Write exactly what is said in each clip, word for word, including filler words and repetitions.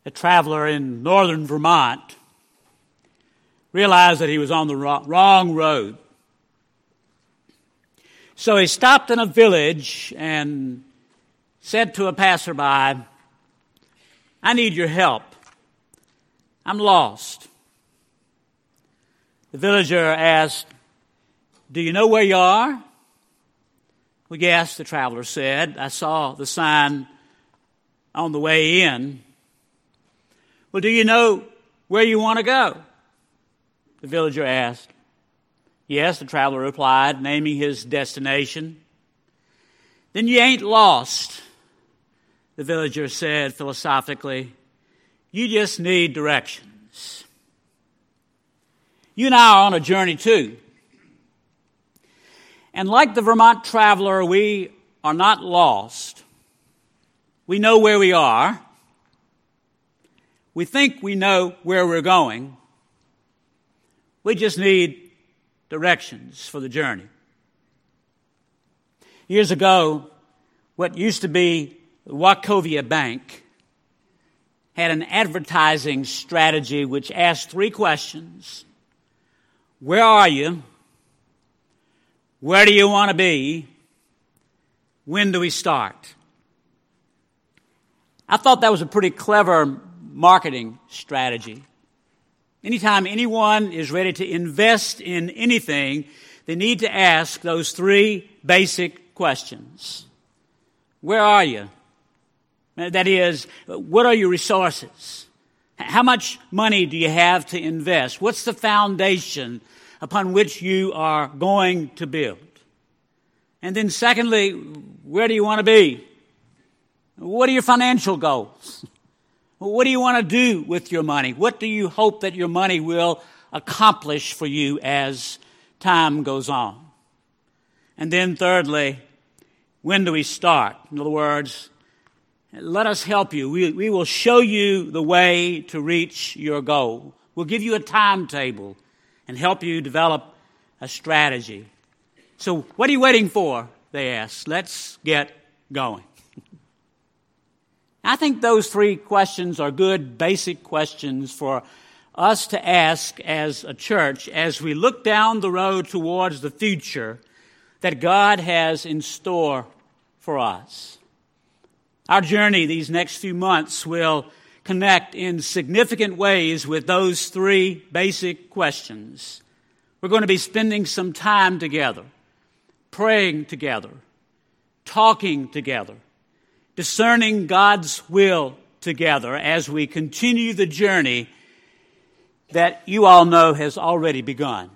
a traveler in northern Vermont, realized that he was on the wrong road. So he stopped in a village and said to a passerby, "I need your help. I'm lost." The villager asked, "Do you know where you are?" "Well, yes," the traveler said. "I saw the sign on the way in." "Well, do you know where you want to go?" the villager asked. "Yes," the traveler replied, naming his destination. "Then you ain't lost," the villager said philosophically. "You just need directions." You and I are on a journey too. And like the Vermont traveler, we are not lost. We know where we are. We think we know where we're going. We just need directions for the journey. Years ago, what used to be the Wachovia Bank had an advertising strategy which asked three questions. Where are you? Where do you want to be? When do we start? I thought that was a pretty clever marketing strategy. Anytime anyone is ready to invest in anything, they need to ask those three basic questions. Where are you? That is, what are your resources? How much money do you have to invest? What's the foundation upon which you are going to build? And then secondly, where do you want to be? What are your financial goals? What do you want to do with your money? What do you hope that your money will accomplish for you as time goes on? And then thirdly, when do we start? In other words, let us help you. We, we will show you the way to reach your goal. We'll give you a timetable and help you develop a strategy. So what are you waiting for? They asked. Let's get going. I think those three questions are good basic questions for us to ask as a church as we look down the road towards the future that God has in store for us. Our journey these next few months will connect in significant ways with those three basic questions. We're going to be spending some time together, praying together, talking together, discerning God's will together as we continue the journey that you all know has already begun.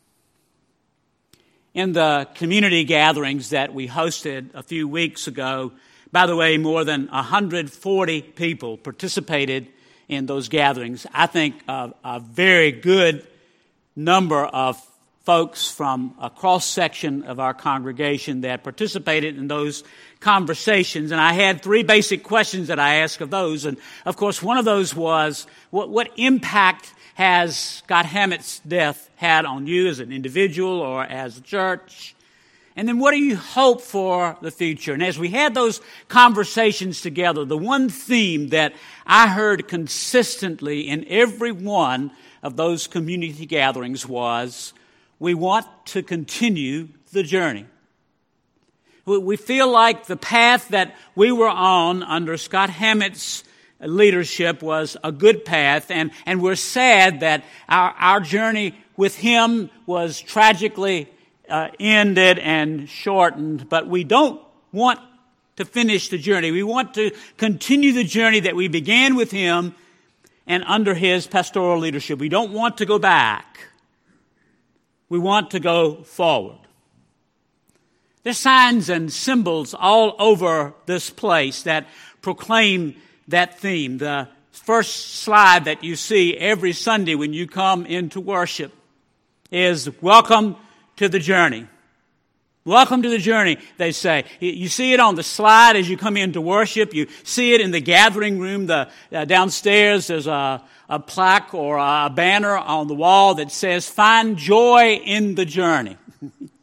In the community gatherings that we hosted a few weeks ago, by the way, more than one hundred forty people participated in those gatherings. I think a, a very good number of folks from a cross-section of our congregation that participated in those conversations. And I had three basic questions that I asked of those. And, of course, one of those was, what, what impact has Scott Hammett's death had on you as an individual or as a church? And then what do you hope for the future? And as we had those conversations together, the one theme that I heard consistently in every one of those community gatherings was, we want to continue the journey. We feel like the path that we were on under Scott Hammett's leadership was a good path, and, and we're sad that our, our journey with him was tragically uh, ended and shortened, but we don't want to finish the journey. We want to continue the journey that we began with him and under his pastoral leadership. We don't want to go back. We want to go forward. There's signs and symbols all over this place that proclaim that theme. The first slide that you see every Sunday when you come into worship is welcome to the journey. Welcome to the journey, they say. You see it on the slide as you come into worship. You see it in the gathering room. The uh, downstairs, there's a, a plaque or a banner on the wall that says, "Find joy in the journey."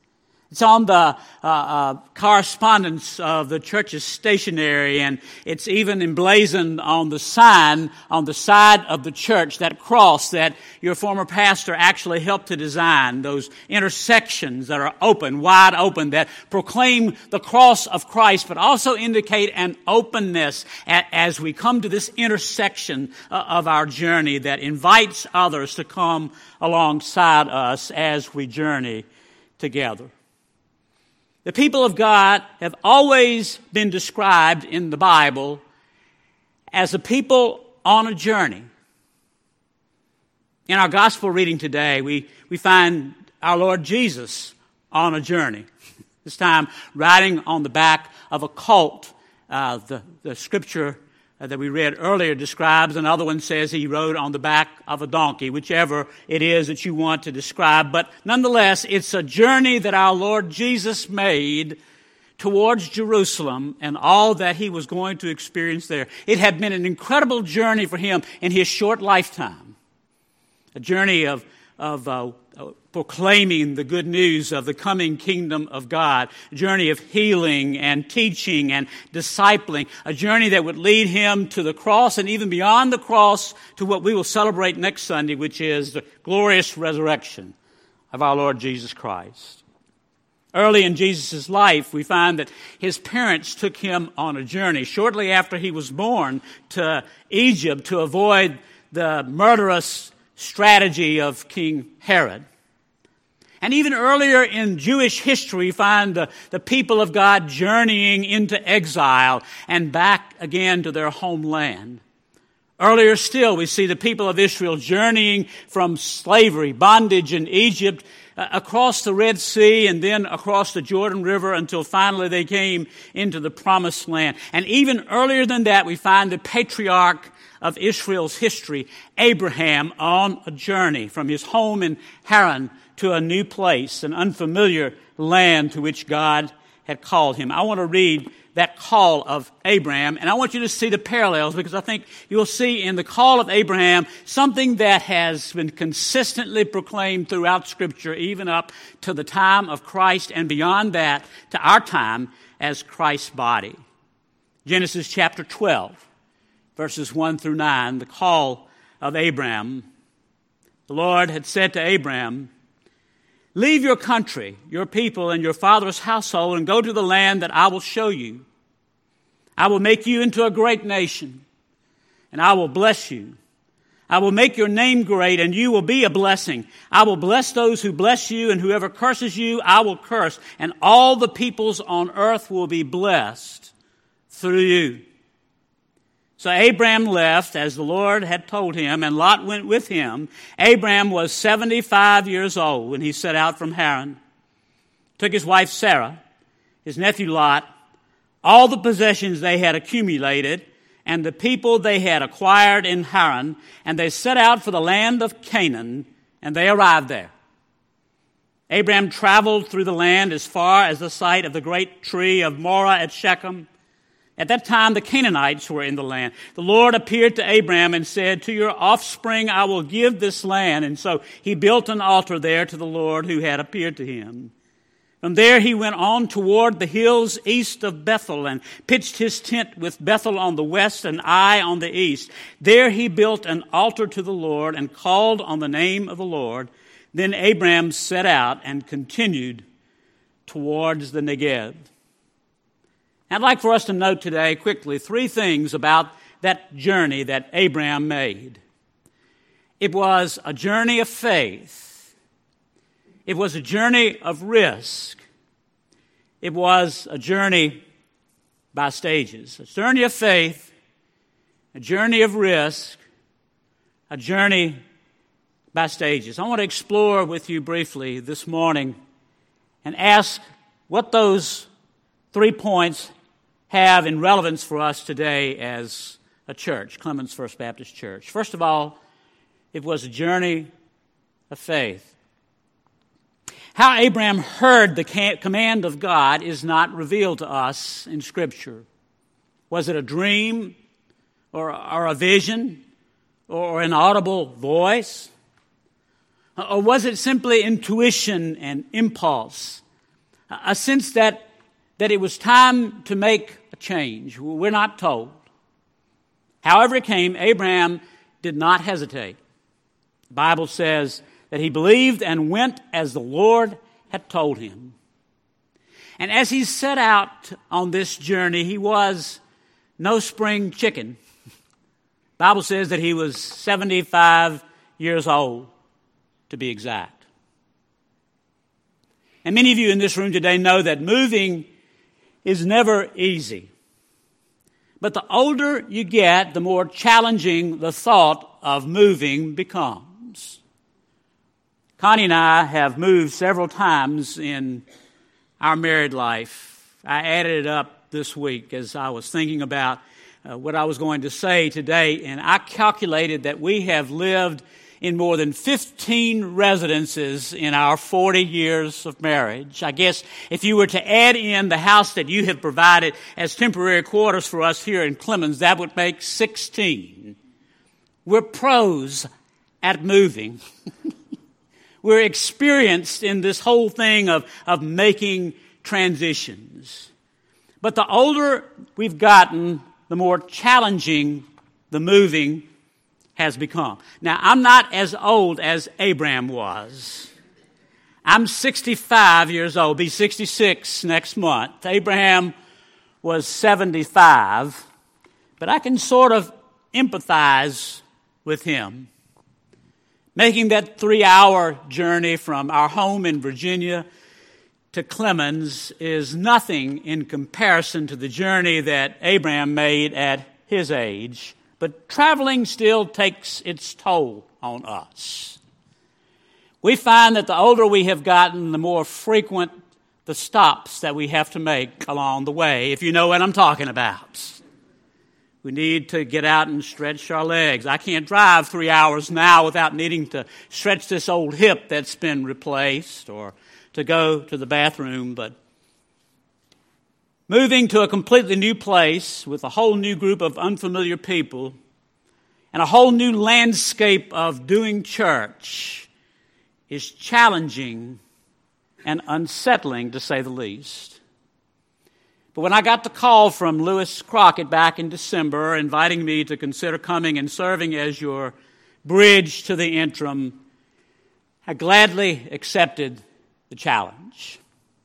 It's on the uh, uh, correspondence of the church's stationery, and it's even emblazoned on the sign on the side of the church, that cross that your former pastor actually helped to design, those intersections that are open, wide open, that proclaim the cross of Christ, but also indicate an openness as we come to this intersection of our journey that invites others to come alongside us as we journey together. The people of God have always been described in the Bible as a people on a journey. In our gospel reading today, we, we find our Lord Jesus on a journey. This time riding on the back of a colt. Uh, the, the scripture that we read earlier describes. Another one says he rode on the back of a donkey, whichever it is that you want to describe. But nonetheless, it's a journey that our Lord Jesus made towards Jerusalem and all that he was going to experience there. It had been an incredible journey for him in his short lifetime. A journey of, of uh, proclaiming the good news of the coming kingdom of God, a journey of healing and teaching and discipling, a journey that would lead him to the cross and even beyond the cross to what we will celebrate next Sunday, which is the glorious resurrection of our Lord Jesus Christ. Early in Jesus' life, we find that his parents took him on a journey shortly after he was born to Egypt to avoid the murderous strategy of King Herod. And even earlier in Jewish history, we find the, the people of God journeying into exile and back again to their homeland. Earlier still, we see the people of Israel journeying from slavery, bondage in Egypt, uh, across the Red Sea and then across the Jordan River until finally they came into the Promised Land. And even earlier than that, we find the patriarch of Israel's history, Abraham, on a journey from his home in Haran to a new place, an unfamiliar land to which God had called him. I want to read that call of Abraham, and I want you to see the parallels, because I think you'll see in the call of Abraham something that has been consistently proclaimed throughout Scripture, even up to the time of Christ and beyond that to our time as Christ's body. Genesis chapter twelve, verses one through nine, the call of Abraham. The Lord had said to Abraham, "Leave your country, your people, and your father's household, and go to the land that I will show you. I will make you into a great nation, and I will bless you. I will make your name great, and you will be a blessing. I will bless those who bless you, and whoever curses you, I will curse. And all the peoples on earth will be blessed through you." So Abraham left as the Lord had told him, and Lot went with him. Abraham was seventy-five years old when he set out from Haran. Took his wife Sarah, his nephew Lot, all the possessions they had accumulated, and the people they had acquired in Haran, and they set out for the land of Canaan, and they arrived there. Abraham traveled through the land as far as the site of the great tree of Moreh at Shechem. At that time, the Canaanites were in the land. The Lord appeared to Abraham and said, "To your offspring I will give this land." And so he built an altar there to the Lord who had appeared to him. From there he went on toward the hills east of Bethel and pitched his tent with Bethel on the west and Ai on the east. There he built an altar to the Lord and called on the name of the Lord. Then Abraham set out and continued towards the Negev. I'd like for us to note today quickly three things about that journey that Abraham made. It was a journey of faith. It was a journey of risk. It was a journey by stages. A journey of faith, a journey of risk, a journey by stages. I want to explore with you briefly this morning and ask what those three points have in relevance for us today as a church, Clemens First Baptist Church. First of all, it was a journey of faith. How Abraham heard the command of God is not revealed to us in Scripture. Was it a dream or, or a vision or an audible voice? Or was it simply intuition and impulse? a sense that, that it was time to make a change. We're not told. However it came, Abraham did not hesitate. The Bible says that he believed and went as the Lord had told him. And as he set out on this journey, he was no spring chicken. The Bible says that he was seventy-five years old, to be exact. And many of you in this room today know that moving is never easy. But the older you get, the more challenging the thought of moving becomes. Connie and I have moved several times in our married life. I added it up this week as I was thinking about uh, what I was going to say today, and I calculated that we have lived in more than fifteen residences in our forty years of marriage. I guess if you were to add in the house that you have provided as temporary quarters for us here in Clemens, that would make sixteen. We're pros at moving. We're experienced in this whole thing of, of making transitions. But the older we've gotten, the more challenging the moving has become. Now, I'm not as old as Abraham was. I'm sixty-five years old, be sixty-six next month. Abraham was seventy-five, but I can sort of empathize with him. Making that three-hour journey from our home in Virginia to Clemens is nothing in comparison to the journey that Abraham made at his age. But traveling still takes its toll on us. We find that the older we have gotten, the more frequent the stops that we have to make along the way, if you know what I'm talking about. We need to get out and stretch our legs. I can't drive three hours now without needing to stretch this old hip that's been replaced or to go to the bathroom, but moving to a completely new place with a whole new group of unfamiliar people and a whole new landscape of doing church is challenging and unsettling, to say the least. But when I got the call from Lewis Crockett back in December inviting me to consider coming and serving as your bridge to the interim, I gladly accepted the challenge.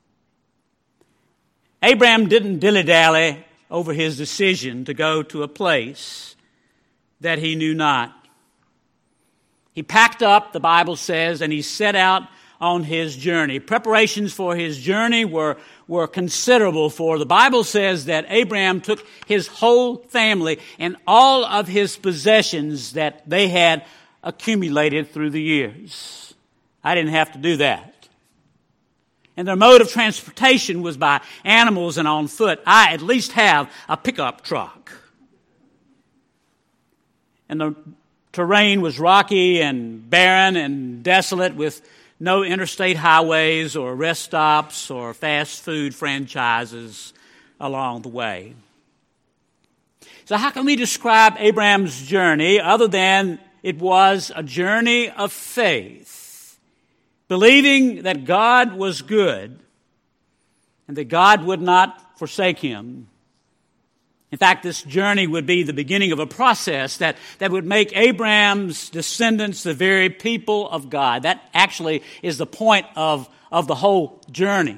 Abraham didn't dilly-dally over his decision to go to a place that he knew not. He packed up, the Bible says, and he set out on his journey. Preparations for his journey were, were considerable, for the Bible says that Abraham took his whole family and all of his possessions that they had accumulated through the years. I didn't have to do that. And their mode of transportation was by animals and on foot. I at least have a pickup truck. And the terrain was rocky and barren and desolate with no interstate highways or rest stops or fast food franchises along the way. So how can we describe Abraham's journey other than it was a journey of faith? Believing that God was good and that God would not forsake him. In fact, this journey would be the beginning of a process that, that would make Abraham's descendants the very people of God. That actually is the point of, of the whole journey.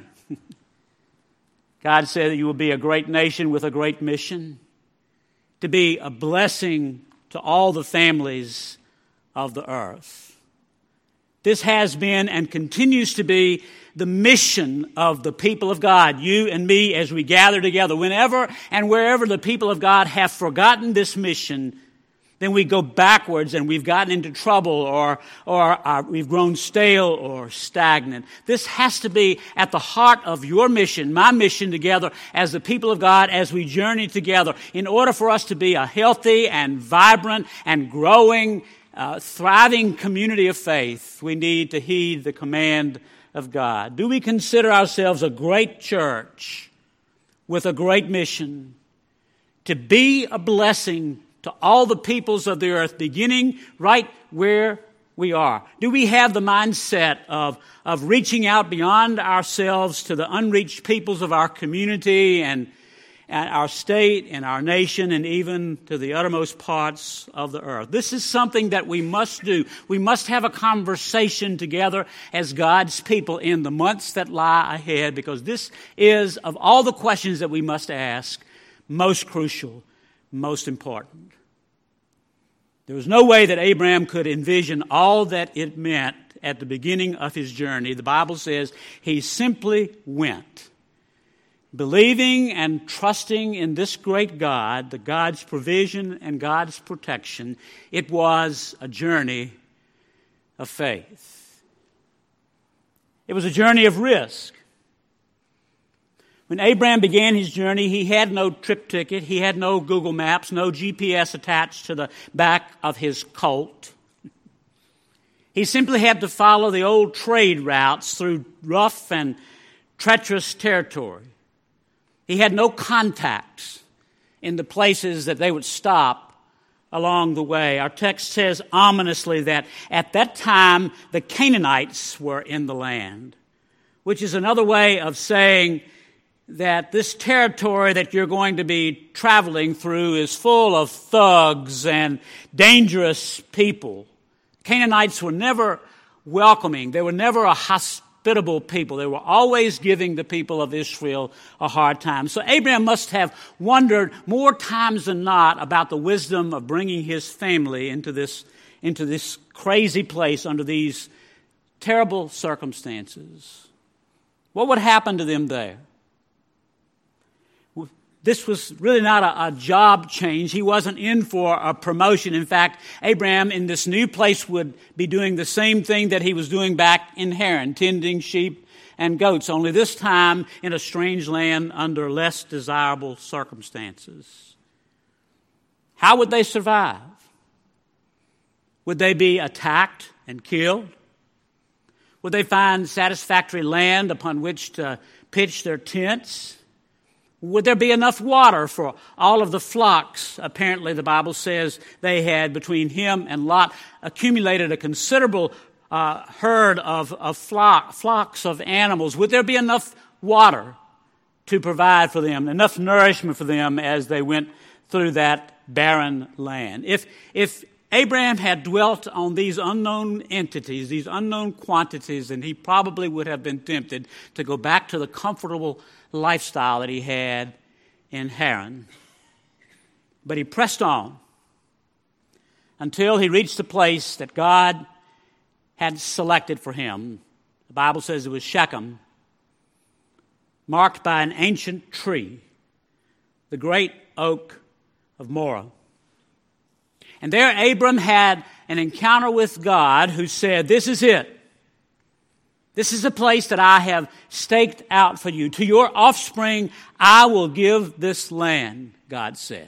God said that you will be a great nation with a great mission, to be a blessing to all the families of the earth. This has been and continues to be the mission of the people of God, you and me, as we gather together. Whenever and wherever the people of God have forgotten this mission, then we go backwards and we've gotten into trouble or, or uh, we've grown stale or stagnant. This has to be at the heart of your mission, my mission together as the people of God as we journey together. In order for us to be a healthy and vibrant and growing Uh, thriving community of faith, we need to heed the command of God. Do we consider ourselves a great church with a great mission to be a blessing to all the peoples of the earth, beginning right where we are? Do we have the mindset of, of reaching out beyond ourselves to the unreached peoples of our community and, and our state and our nation and even to the uttermost parts of the earth? This is something that we must do. We must have a conversation together as God's people in the months that lie ahead, because this is, of all the questions that we must ask, most crucial, most important. There was no way that Abraham could envision all that it meant at the beginning of his journey. The Bible says he simply went, believing and trusting in this great God, the God's provision and God's protection. It was a journey of faith. It was a journey of risk. When Abraham began his journey, he had no trip ticket, he had no Google Maps, no G P S attached to the back of his colt. He simply had to follow the old trade routes through rough and treacherous territory. He had no contacts in the places that they would stop along the way. Our text says ominously that at that time the Canaanites were in the land, which is another way of saying that this territory that you're going to be traveling through is full of thugs and dangerous people. Canaanites were never welcoming. They were never a hospitable people. They were always giving the people of Israel a hard time. So Abraham must have wondered more times than not about the wisdom of bringing his family into this, into this crazy place under these terrible circumstances. What would happen to them there? This was really not a, a job change. He wasn't in for a promotion. In fact, Abraham in this new place would be doing the same thing that he was doing back in Haran, tending sheep and goats, only this time in a strange land under less desirable circumstances. How would they survive? Would they be attacked and killed? Would they find satisfactory land upon which to pitch their tents? Would there be enough water for all of the flocks? Apparently, the Bible says they had, between him and Lot, accumulated a considerable uh, herd of, of flock, flocks of animals. Would there be enough water to provide for them, enough nourishment for them as they went through that barren land? If, if Abraham had dwelt on these unknown entities, these unknown quantities, then he probably would have been tempted to go back to the comfortable lifestyle that he had in Haran. But he pressed on until he reached the place that God had selected for him. The Bible says it was Shechem, marked by an ancient tree, the great oak of Moreh. And there Abram had an encounter with God who said, "This is it. This is a place that I have staked out for you. To your offspring, I will give this land," God said.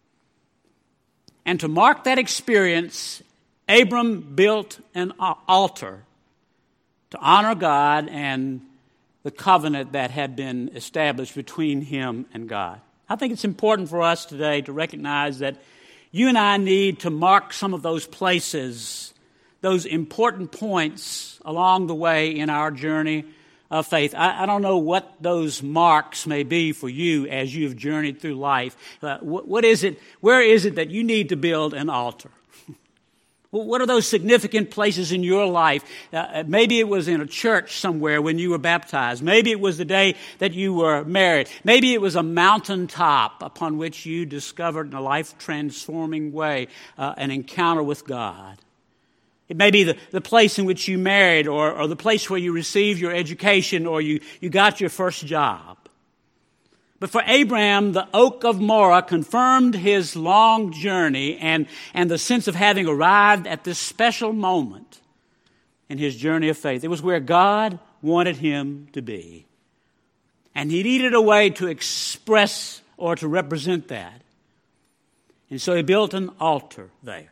And to mark that experience, Abram built an altar to honor God and the covenant that had been established between him and God. I think it's important for us today to recognize that you and I need to mark some of those places, those important points along the way in our journey of faith. I, I don't know what those marks may be for you as you have journeyed through life. Uh, what, what is it? Where is it that you need to build an altar? What are those significant places in your life? Uh, maybe it was in a church somewhere when you were baptized. Maybe it was the day that you were married. Maybe it was a mountaintop upon which you discovered in a life-transforming way uh, an encounter with God. It may be the, the place in which you married, or, or the place where you received your education, or you, you got your first job. But for Abraham, the oak of Moreh confirmed his long journey and, and the sense of having arrived at this special moment in his journey of faith. It was where God wanted him to be. And he needed a way to express or to represent that. And so he built an altar there.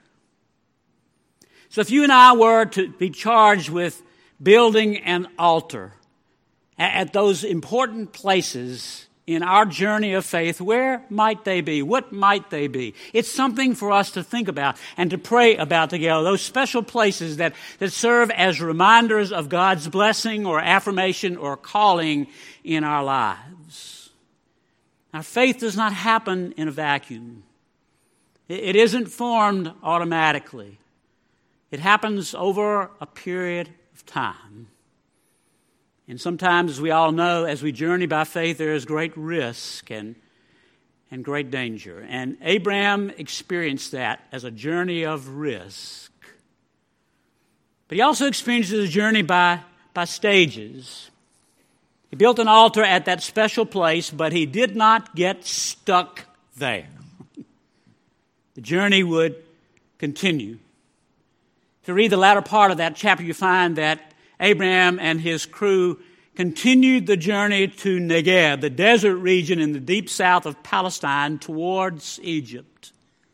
So if you and I were to be charged with building an altar at those important places in our journey of faith, where might they be? What might they be? It's something for us to think about and to pray about together. Those special places that, that serve as reminders of God's blessing or affirmation or calling in our lives. Our faith does not happen in a vacuum. It, it isn't formed automatically. It happens over a period of time. And sometimes, as we all know, as we journey by faith, there is great risk and, and great danger. And Abraham experienced that as a journey of risk. But he also experienced a journey by, by stages. He built an altar at that special place, but he did not get stuck there. The journey would continue. If you read the latter part of that chapter, you find that Abraham and his crew continued the journey to Negev, the desert region in the deep south of Palestine, towards Egypt.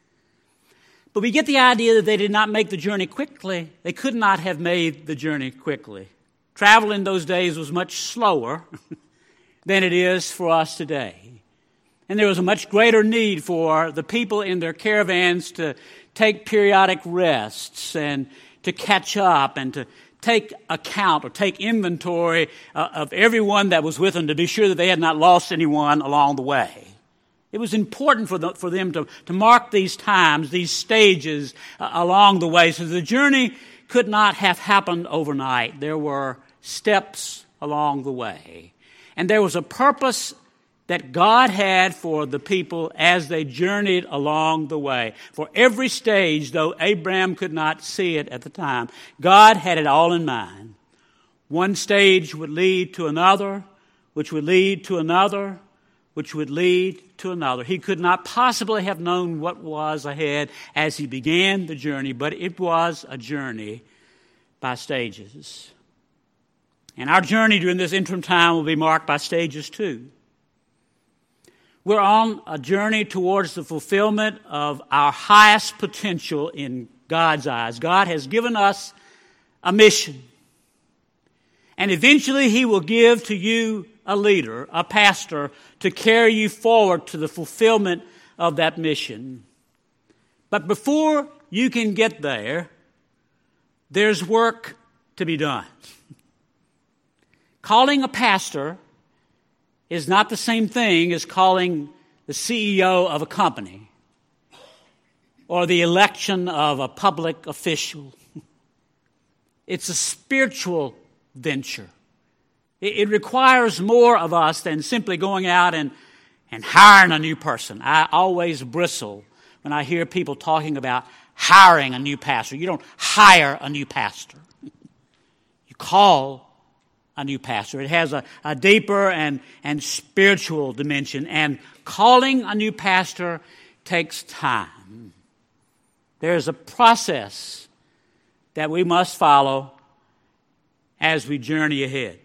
But we get the idea that they did not make the journey quickly. They could not have made the journey quickly. Travel in those days was much slower than it is for us today. And there was a much greater need for the people in their caravans to take periodic rests and to catch up and to take account or take inventory uh, of everyone that was with them to be sure that they had not lost anyone along the way. It was important for, the, for them to, to mark these times, these stages uh, along the way. So the journey could not have happened overnight. There were steps along the way. And there was a purpose that God had for the people as they journeyed along the way. For every stage, though Abraham could not see it at the time, God had it all in mind. One stage would lead to another, which would lead to another, which would lead to another. He could not possibly have known what was ahead as he began the journey, but it was a journey by stages. And our journey during this interim time will be marked by stages too. We're on a journey towards the fulfillment of our highest potential in God's eyes. God has given us a mission. And eventually He will give to you a leader, a pastor, to carry you forward to the fulfillment of that mission. But before you can get there, there's work to be done. Calling a pastor is not the same thing as calling the C E O of a company or the election of a public official. It's a spiritual venture. It requires more of us than simply going out and, and hiring a new person. I always bristle when I hear people talking about hiring a new pastor. You don't hire a new pastor. You call a new pastor. It has a, a deeper and, and spiritual dimension. And calling a new pastor takes time. There's a process that we must follow as we journey ahead.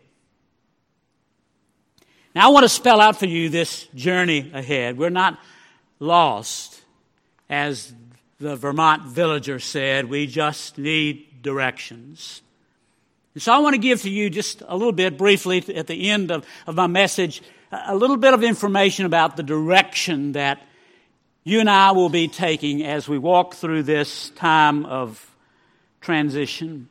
Now, I want to spell out for you this journey ahead. We're not lost, as the Vermont villager said. We just need directions. And so I want to give to you just a little bit briefly at the end of, of my message, a little bit of information about the direction that you and I will be taking as we walk through this time of transition.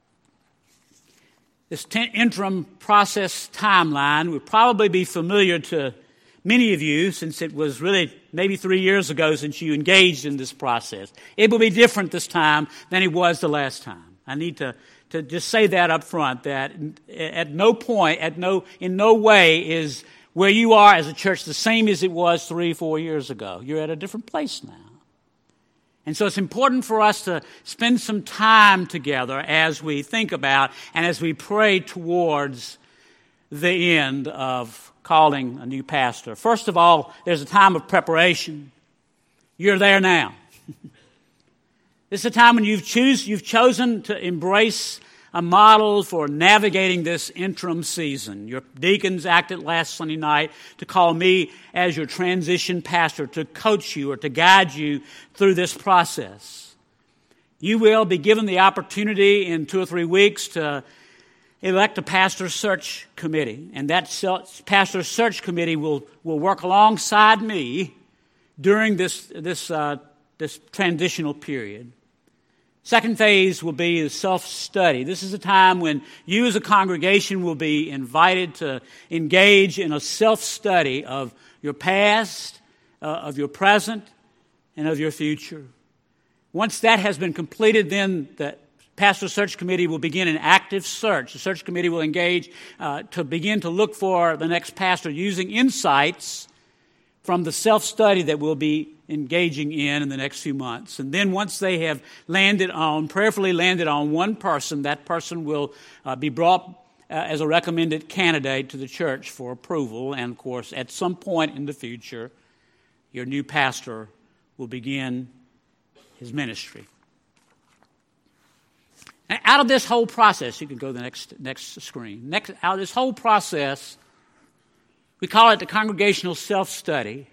This t- interim process timeline would probably be familiar to many of you, since it was really maybe three years ago since you engaged in this process. It will be different this time than it was the last time. I need to, to just say that up front, that at no point, at no in no way is where you are as a church the same as it was three, four years ago. You're at a different place now. And so it's important for us to spend some time together as we think about and as we pray towards the end of calling a new pastor. First of all, there's a time of preparation. You're there now. This is a time when you've choose you've chosen to embrace a model for navigating this interim season. Your deacons acted last Sunday night to call me as your transition pastor to coach you or to guide you through this process. You will be given the opportunity in two or three weeks to elect a pastor search committee, and that pastor search committee will, will work alongside me during this, this, uh, this transitional period. Second phase will be the self-study. This is a time when you as a congregation will be invited to engage in a self-study of your past, uh, of your present, and of your future. Once that has been completed, then the pastor search committee will begin an active search. The search committee will engage uh, to begin to look for the next pastor using insights from the self-study that we'll be engaging in in the next few months. And then once they have landed on, prayerfully landed on one person, that person will uh, be brought uh, as a recommended candidate to the church for approval. And of course, at some point in the future, your new pastor will begin his ministry. And out of this whole process, you can go to the next, next screen. Next, out of this whole process, we call it the congregational self-study.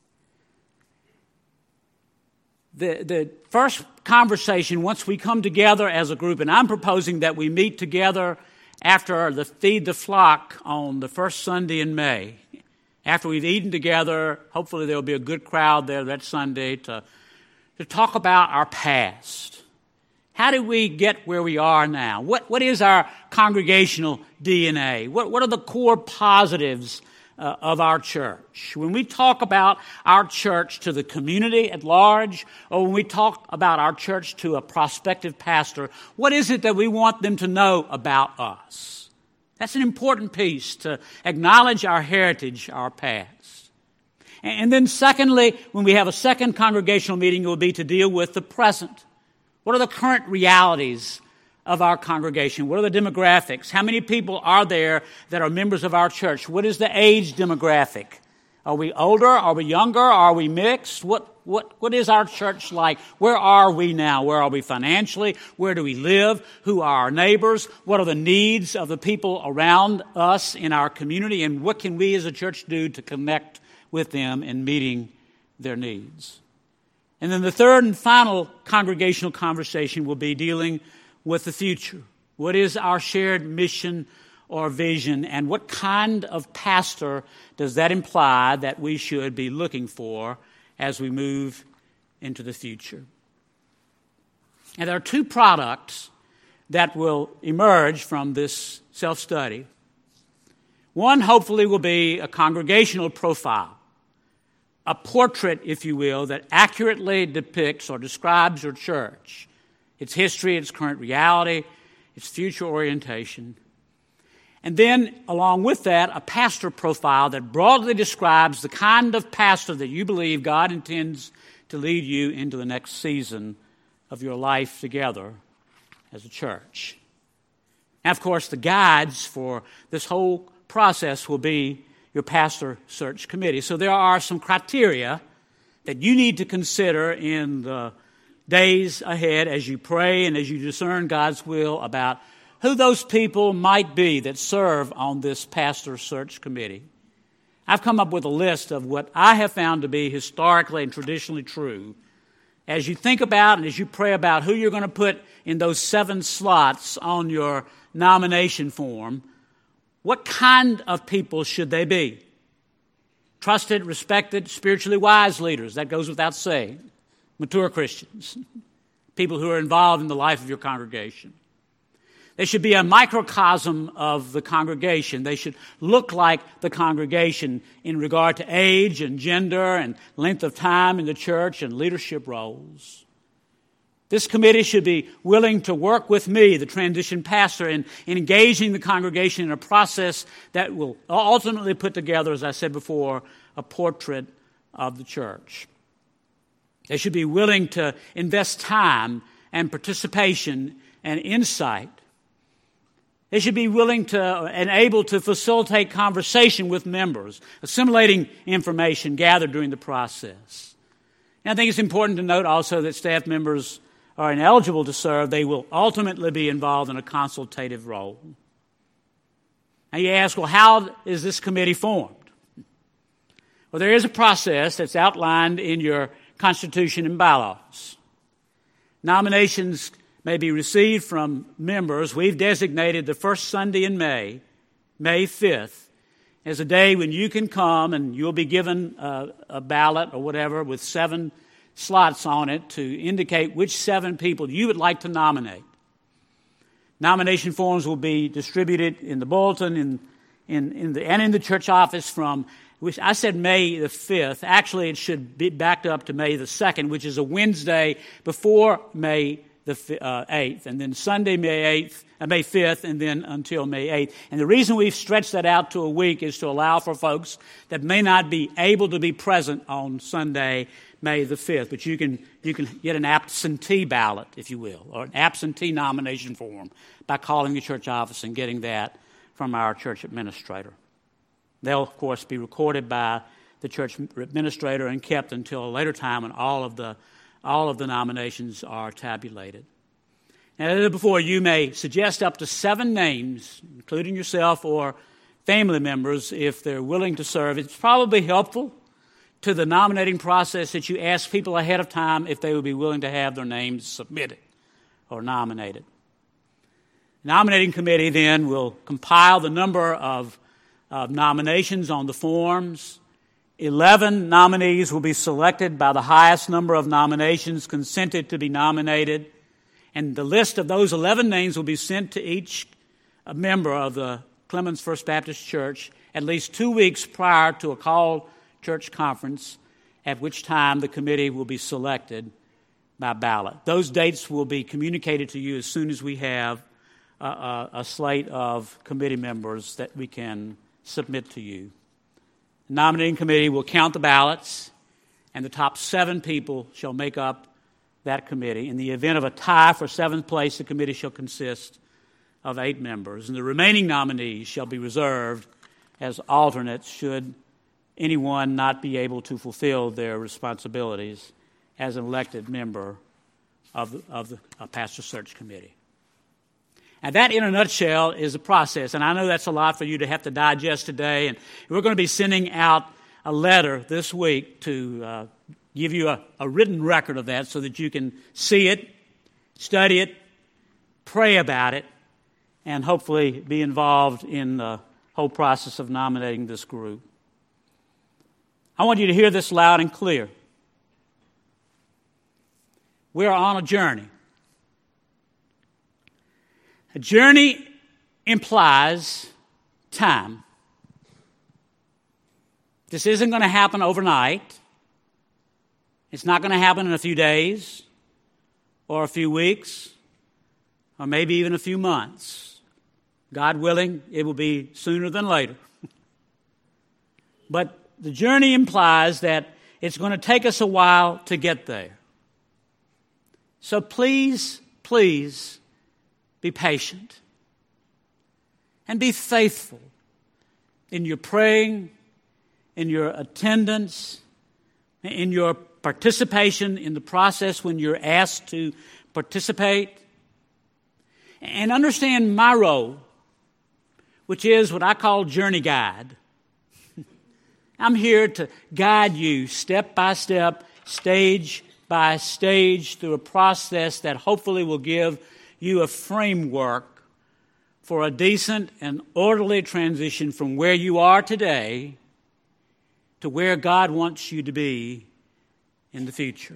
The, the first conversation, once we come together as a group, and I'm proposing that we meet together after the Feed the Flock on the first Sunday in May. After we've eaten together, hopefully there will be a good crowd there that Sunday to, to talk about our past. How did we get where we are now? What, what is our congregational D N A? What, what are the core positives uh, of our church? When we talk about our church to the community at large, or when we talk about our church to a prospective pastor, what is it that we want them to know about us? That's an important piece, to acknowledge our heritage, our past. And then secondly, when we have a second congregational meeting, it will be to deal with the present. What are the current realities of our congregation? What are the demographics? How many people are there that are members of our church? What is the age demographic? Are we older? Are we younger? Are we mixed? What, what, what is our church like? Where are we now? Where are we financially? Where do we live? Who are our neighbors? What are the needs of the people around us in our community? And what can we as a church do to connect with them in meeting their needs? And then the third and final congregational conversation will be dealing with the future. What is our shared mission or vision, and what kind of pastor does that imply that we should be looking for as we move into the future? And there are two products that will emerge from this self-study. One, hopefully, will be a congregational profile. A portrait, if you will, that accurately depicts or describes your church, its history, its current reality, its future orientation. And then, along with that, a pastor profile that broadly describes the kind of pastor that you believe God intends to lead you into the next season of your life together as a church. And, of course, the guides for this whole process will be your pastor search committee. So there are some criteria that you need to consider in the days ahead as you pray and as you discern God's will about who those people might be that serve on this pastor search committee. I've come up with a list of what I have found to be historically and traditionally true. As you think about and as you pray about who you're going to put in those seven slots on your nomination form, what kind of people should they be? Trusted, respected, spiritually wise leaders. That goes without saying. Mature Christians. People who are involved in the life of your congregation. They should be a microcosm of the congregation. They should look like the congregation in regard to age and gender and length of time in the church and leadership roles. This committee should be willing to work with me, the transition pastor, in, in engaging the congregation in a process that will ultimately put together, as I said before, a portrait of the church. They should be willing to invest time and participation and insight. They should be willing to and able to facilitate conversation with members, assimilating information gathered during the process. And I think it's important to note also that staff members are ineligible to serve. They will ultimately be involved in a consultative role. Now you ask, well, how is this committee formed? Well, there is a process that's outlined in your Constitution and bylaws. Nominations may be received from members, we've designated the first Sunday in May, May fifth, as a day when you can come and you'll be given a, a ballot or whatever with seven slots on it to indicate which seven people you would like to nominate. Nomination forms will be distributed in the bulletin in, in, in the, and in the church office from, which I said May the fifth. Actually, it should be backed up to May the second, which is a Wednesday before May the uh, eighth, and then Sunday, May eighth, uh, May fifth, and then until May eighth. And the reason we've stretched that out to a week is to allow for folks that may not be able to be present on Sunday, May the fifth. But you can you can get an absentee ballot, if you will, or an absentee nomination form by calling the church office and getting that from our church administrator. They'll, of course, be recorded by the church administrator and kept until a later time when all of the all of the nominations are tabulated. Now, as before, you may suggest up to seven names, including yourself or family members, if they're willing to serve. It's probably helpful to the nominating process that you ask people ahead of time if they would be willing to have their names submitted or nominated. The nominating committee then will compile the number of, of nominations on the forms. Eleven nominees will be selected by the highest number of nominations consented to be nominated, and the list of those eleven names will be sent to each member of the Clemens First Baptist Church at least two weeks prior to a called church conference, at which time the committee will be selected by ballot. Those dates will be communicated to you as soon as we have a, a, a slate of committee members that we can submit to you. The nominating committee will count the ballots, and the top seven people shall make up that committee. In the event of a tie for seventh place, the committee shall consist of eight members, and the remaining nominees shall be reserved as alternates should anyone not be able to fulfill their responsibilities as an elected member of the, of the uh, pastor search committee. And that, in a nutshell, is the process. And I know that's a lot for you to have to digest today. And we're going to be sending out a letter this week to uh, give you a, a written record of that so that you can see it, study it, pray about it, and hopefully be involved in the whole process of nominating this group. I want you to hear this loud and clear. We're on a journey. A journey implies time. This isn't going to happen overnight. It's not going to happen in a few days or a few weeks or maybe even a few months. God willing, it will be sooner than later. But the journey implies that it's going to take us a while to get there. So please, please, be patient and be faithful in your praying, in your attendance, in your participation in the process when you're asked to participate. And understand my role, which is what I call journey guide. I'm here to guide you step by step, stage by stage through a process that hopefully will give you a framework for a decent and orderly transition from where you are today to where God wants you to be in the future.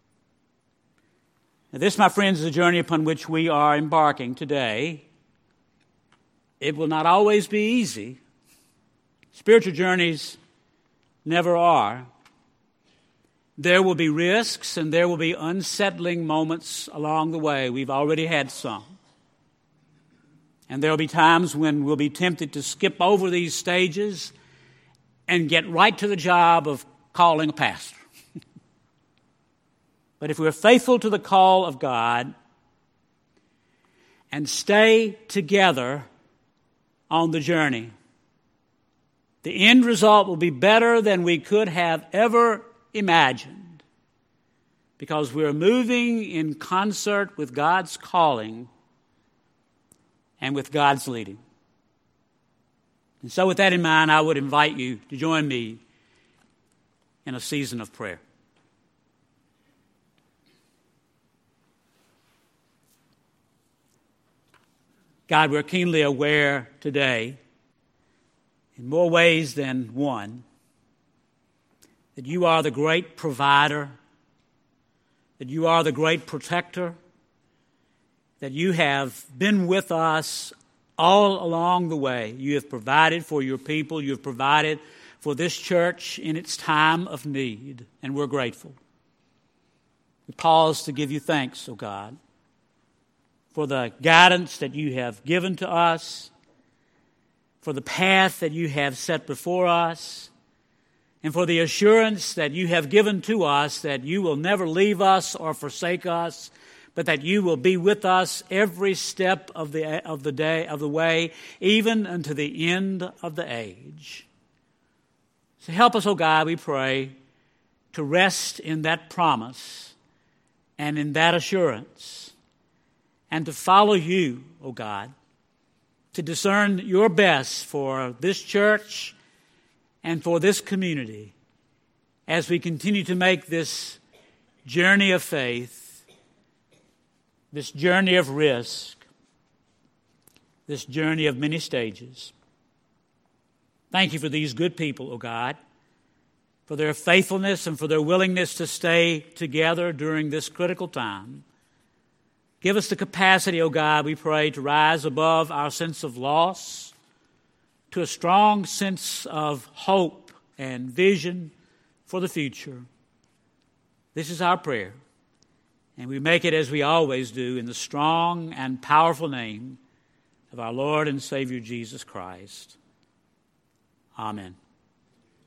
Now, this, my friends, is a journey upon which we are embarking today. It will not always be easy. Spiritual journeys never are. There will be risks and there will be unsettling moments along the way. We've already had some. And there will be times when we'll be tempted to skip over these stages and get right to the job of calling a pastor. But if we're faithful to the call of God and stay together on the journey, the end result will be better than we could have ever imagined, because we're moving in concert with God's calling and with God's leading. And so with that in mind, I would invite you to join me in a season of prayer. God, we're keenly aware today, in more ways than one, that you are the great provider, that you are the great protector, that you have been with us all along the way. You have provided for your people. You have provided for this church in its time of need, and we're grateful. We pause to give you thanks, O God, for the guidance that you have given to us, for the path that you have set before us, and for the assurance that you have given to us that you will never leave us or forsake us, but that you will be with us every step of the of the day of the way, even unto the end of the age. So help us, O God, we pray, to rest in that promise and in that assurance, and to follow you, O God, to discern your best for this church and for this community as we continue to make this journey of faith, this journey of risk, this journey of many stages. Thank you for these good people, O God, for their faithfulness and for their willingness to stay together during this critical time. Give us the capacity, O God, we pray, to rise above our sense of loss to a strong sense of hope and vision for the future. This is our prayer, and we make it as we always do in the strong and powerful name of our Lord and Savior Jesus Christ. Amen.